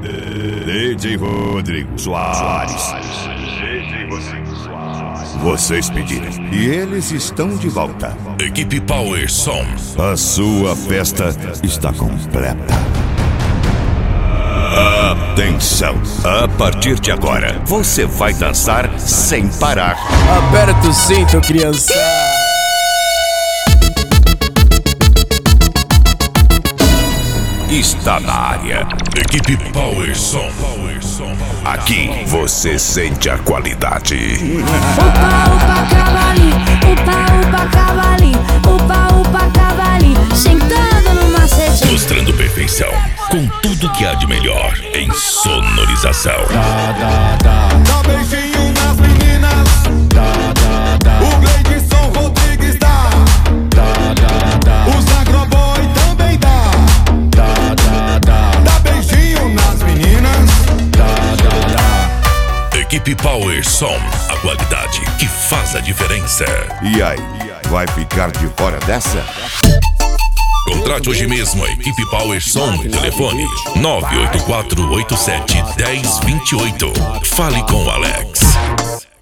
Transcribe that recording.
DJ Rodrigo Soares. Vocês pediram e eles estão de volta. Equipe Power Som. A sua festa está completa. Atenção! A partir de agora, você vai dançar sem parar. Aperta o cinto, criança. Está na área. Equipe Power Som. Aqui você sente a qualidade. Upa, upa, cavalinho. Upa, upa, cavalinho. Upa, upa, cavalinho. Sentando no macete. Mostrando perfeição, com tudo que há de melhor em sonorização. Dá beijinho nas meninas. O Gleidson Rodrigues dá. Os agroboy também dá. Dá beijinho nas meninas. Equipe Power Som, a qualidade que faz a diferença. E aí, vai ficar de fora dessa? Contrate hoje mesmo a Equipe Power Som no telefone 984871028. Fale com o Alex.